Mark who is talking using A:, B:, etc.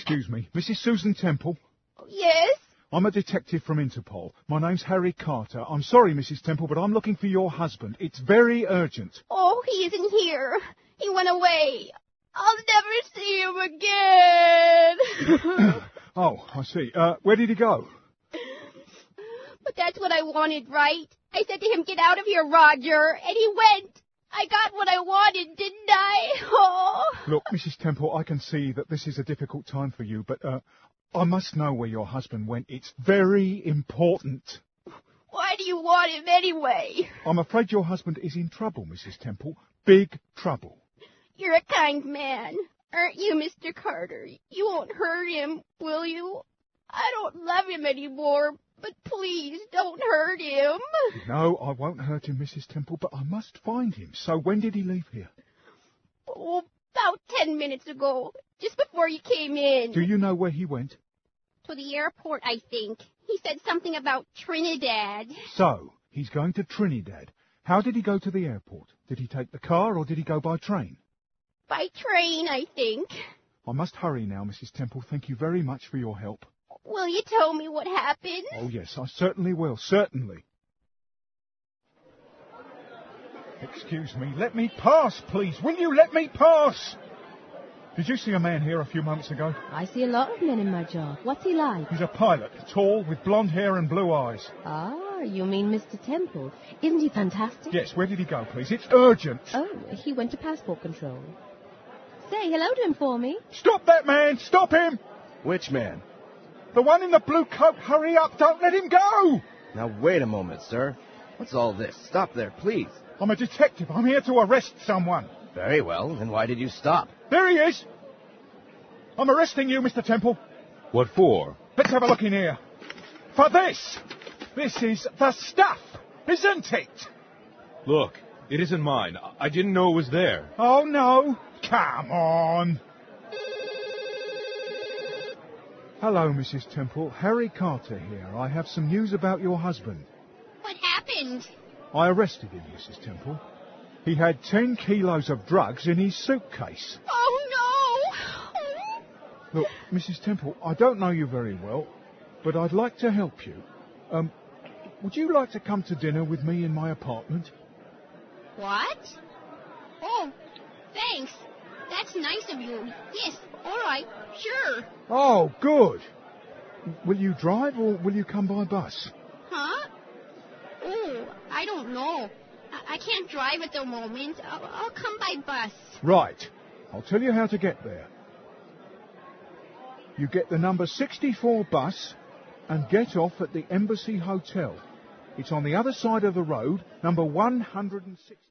A: Excuse me, Mrs. Susan Temple?
B: Yes?
A: I'm a detective from Interpol. My name's Harry Carter. I'm sorry, Mrs. Temple, but I'm looking for your husband. It's very urgent.
B: Oh, he isn't here. He went away. I'll never see him again.
A: Oh, I see. Where did he go?
B: But that's what I wanted, right? I said to him, get out of here, Roger, and he went. I got what I wanted, didn't I? Oh.
A: Look, Mrs. Temple, I can see that this is a difficult time for you, but I must know where your husband went. It's very important.
B: Why do you want him anyway?
A: I'm afraid your husband is in trouble, Mrs. Temple. Big trouble.
B: You're a kind man, aren't you, Mr. Carter? You won't hurt him, will you? I don't love him anymore, but please don't hurt him.
A: No, I won't hurt him, Mrs. Temple, but I must find him. So when did he leave here?
B: Oh, about 10 minutes ago, just before you came in.
A: Do you know where he went?
B: To the airport, I think. He said something about Trinidad.
A: So, he's going to Trinidad. How did he go to the airport? Did he take the car or did he go by train?
B: By train, I think.
A: I must hurry now, Mrs. Temple. Thank you very much for your help.
B: Will you tell me what happened?
A: Oh, yes, I certainly will. Certainly. Excuse me. Let me pass, please. Will you let me pass? Did you see a man here a few moments ago?
C: I see a lot of men in my job. What's he like?
A: He's a pilot, tall, with blonde hair and blue eyes.
C: Ah, you mean Mr. Temple. Isn't he fantastic?
A: Yes, where did he go, please? It's urgent.
C: Oh, he went to passport control. Say hello to him for me.
A: Stop that man! Stop him!
D: Which man?
A: The one in the blue coat. Hurry up! Don't let him go!
D: Now, wait a moment, sir. What's all this? Stop there, please.
A: I'm a detective. I'm here to arrest someone.
D: Very well. Then why did you stop?
A: There he is! I'm arresting you, Mr. Temple.
E: What for?
A: Let's have a look in here. For this! This is the stuff, isn't it?
E: Look, it isn't mine. I didn't know it was there.
A: Oh, no. Come on. Hello, Mrs. Temple. Harry Carter here. I have some news about your husband.
B: What happened?
A: I arrested him, Mrs. Temple. He had 10 kilos of drugs in his suitcase.
B: Oh, no.
A: Look, Mrs. Temple, I don't know you very well, but I'd like to help you. Would you like to come to dinner with me in my apartment?
B: What? Oh, thanks. That's nice of you. Yes, all right, sure.
A: Oh, good. Will you drive or will you come by bus?
B: Huh? Oh, I don't know. I can't drive at the moment. I'll come by bus.
A: Right. I'll tell you how to get there. You get the number 64 bus and get off at the Embassy Hotel. It's on the other side of the road, number 160.